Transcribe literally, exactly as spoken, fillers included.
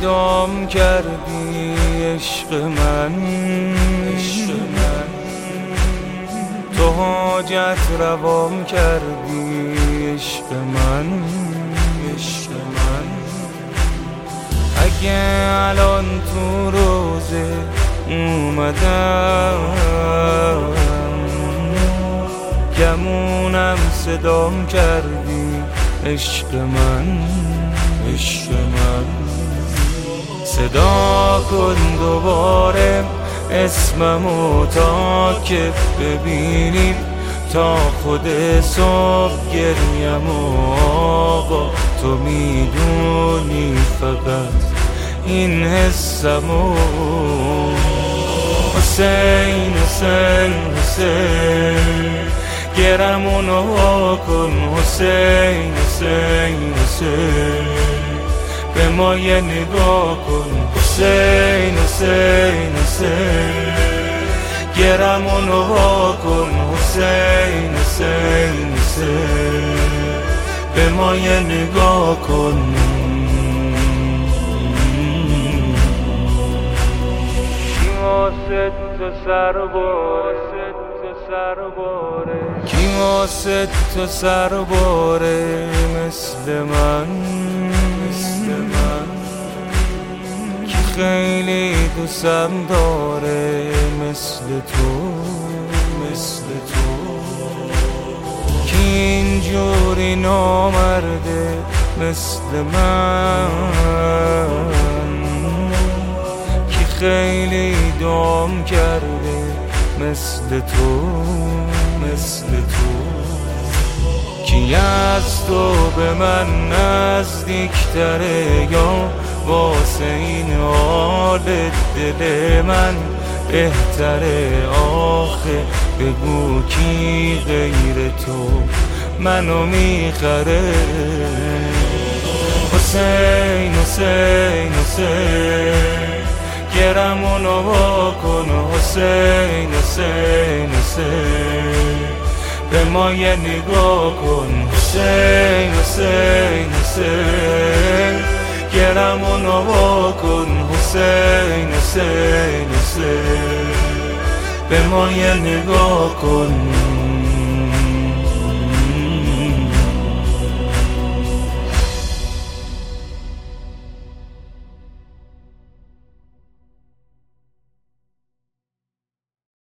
دام کردی عشق من، عشق من تو حاجت روام کردی عشق من، عشق من اگه الان تو روزه اومدم گمونم صدام کردی عشق من، عشق من صدا کن دوباره اسممو تا که ببینیم، تا خود صبح گریم و آقا تو میدونی فقط این حسمو. حسین حسین حسین گرمونو کن، حسین حسین حسین به ما یه نگاه کن، حسین حسین حسین گرمونو کن، حسین حسین حسین به ما یه نگاه کن. کی واسه تو سر باره، سر باره کی واسه تو سر باره مثل من، مثل من کی خیلی دوستم داره مثل تو، مثل تو کی اینجوری نامرده مثل من، کی خیلی دام کرده مثل تو، مثل تو کی از تو به من نزدیکتره یا واسه این حال دل من بهتره. آخه بگو کی غیر تو منو میخره. حسین حسین حسین گرمونو کن، حسین حسین حسین به ما یه نگاه کن، حسین حسین حسین گرمونو کن، حسین حسین حسین به ما یه نگاه کن.